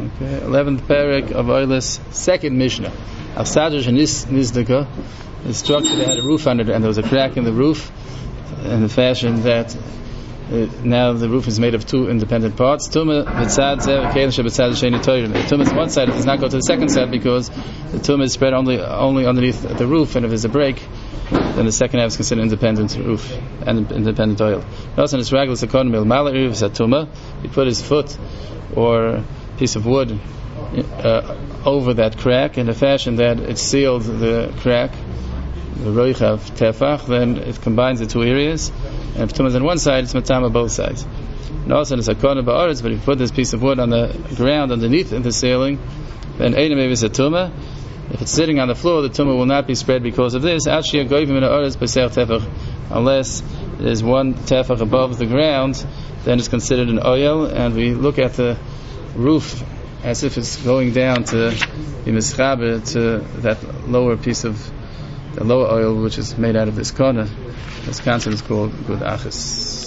Okay, 11th parak of Oilus, second Mishnah. Al-Sadrash and Nizdaka, the structure that had a roof on it, and there was a crack in the roof, in the fashion that now the roof is made of two independent parts. Tumah b'tzad zeh v'kelim sheb'tzad sheni toirim. The tumah is one side; it does not go to the second side because the tumah is spread only underneath the roof, and if there's a break, then the second half is considered independent roof and independent oil. Also, in its regular second mil malariv tumah, he put his foot or piece of wood over that crack in a fashion that it sealed the crack, the roichav tefach. Then it combines the two areas, and if tumah is on one side, it's matam on both sides. And also in the sakona ba'aretz, but if you put this piece of wood on the ground underneath the ceiling, then einim evis a tumah. If it's sitting on the floor, the tumah will not be spread because of this. Unless there's one tefach above the ground, then it's considered an oil, and we look at the roof as if it's going down to be mischaber to that lower piece of the lower oil, which is made out of this corner. This concept is called gud achis.